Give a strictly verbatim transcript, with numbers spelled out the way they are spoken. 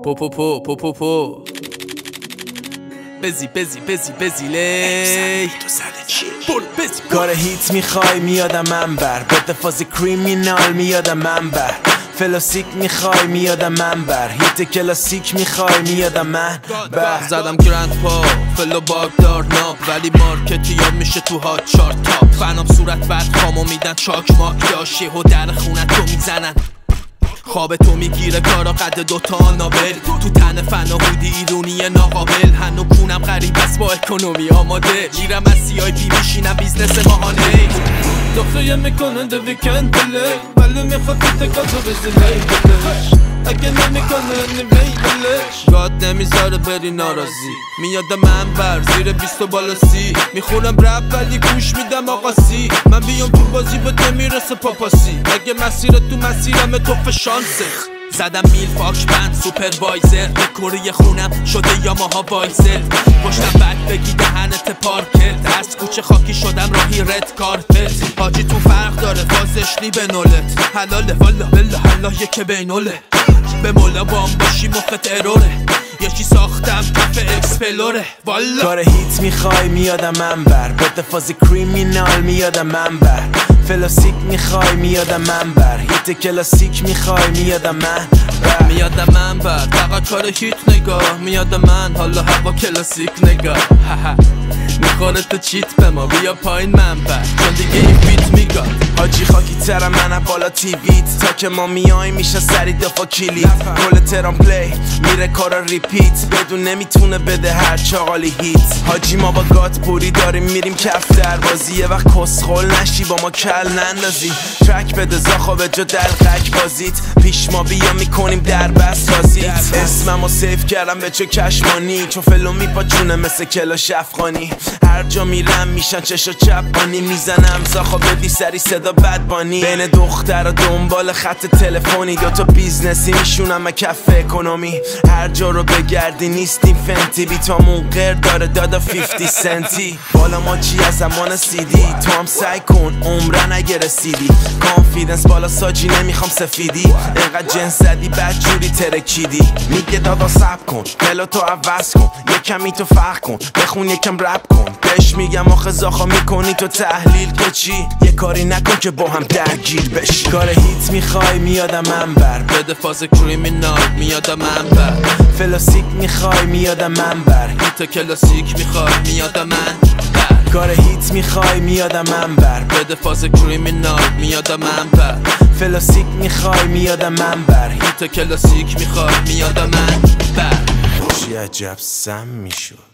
پو پو پو پو پو پو بزی بزی بزی بزی لی کار هیت میخوای میادم من بر بده فاز کریمینال میادم من بر فلاسیک میخوای میادم من بر هیت کلاسیک میخوای میادم من بر زدم گرند پا فلو باگدار ناب ولی مارکتی یا میشه تو هات چارت تاپ فنام صورت بعد خامو میدن چاک ماک داشی و در خونت تو میزنن خواب تو میگیره کارا قد دوتا نابل تو تن فنا هودی ایرونی ناقابل هنو کونم غریب است با اکونومی آماده میرم از سی آی پی میشینم بیزنس ماهانه دختریه میکنه دو ویکند بله ولی میخواد که تکاتو بزنه بلش اگه نمیکنه نمی بلش گاد نمیذاره بری ناراضی میاد من بر زیر بیست و بالا سی میخونم رپ ولی گوش میدم آقا سی من بیام تو بازی به تو میرسه پاپاسی اگه مسیر تو مسیرم تو فشانسه زدم میل فاک بند سوپروایزر دکوری خونم شده یا ماها وایزر پشتم بک بگی دهنت پارکت از کوچه خاکی شدم راهی رد کارپت حاجی تو فرق داره فازش نی به نولت حلاله والا بلا حالا یکه بینوله به مولا بام باشی مخت اروره یکی ساختم کف اکسپلوره والا کار هیت میخوای میادم من بر بده فاز کریمینال میادم من بر فلاسیک میخوای میادم من بر هیت کلاسیک میخوای میادم من بر میادم من بر فقط کار هیت نگاه میادم من حالا هوا کلاسیک نگاه میخوره تو چیت به ما بیا پایین من بر چون دیگه این بیت میگاد حاجی خاکی ترم منم بالا تیویت تا که ما میای میشه سری دفا کلیت کل ترام پلی میره کارا ریپیت بدون نمیتونه بده هر چاقالی هیت حاجی ما با گات پوری داریم میریم کف در بازی یه وقت کسخل نشی با ما کل نندازی ترک بده زاخا به جا دلقک بازیت پیش ما بیا میکنیم در بست رازیت اسممو سیف کردم به چو کشمانی چون فلو میپاچونه مثل کلاش افغانی هر جا میرم میشن چشا چپانی میزنم زاخا بدی سری صدا بدبانی بین دختر و دنبال خط تلفنی دوتا بیزنسی میشونم کف اکونومی هر جا رو بگردی نیستیم فنتی بیتامون غیر داره دادا فیفتی سنتی بالا ما چی از زمان سیدی تو هم سعی کن عمره نگه رسیدی کانفیدنس بالا ساجی نمیخوام سفیدی اینقدر جنس زدی بد جوری ترکیدی میگه دادا سب کن دلو تو عوض کن یکمی تو فرق کن بخون یکم رپ کن بهش میگم آخه زاخا میکنی تو تحلیل که چی یه کاری نکن که با هم درگیر بشی کار هیت میخوای میادم من بر بده فاز کریمینال میادم من بر فلاسیک میخوای میادم من بر هیت کلاسیک میخوای میادم من بر کار هیت میخوای میادم من بر بده فاز کریمینال میادم من بر فلاسیک میخوای میادم من بر هیت کلاسیک میخوای میادم من بر چی عجب سم میشد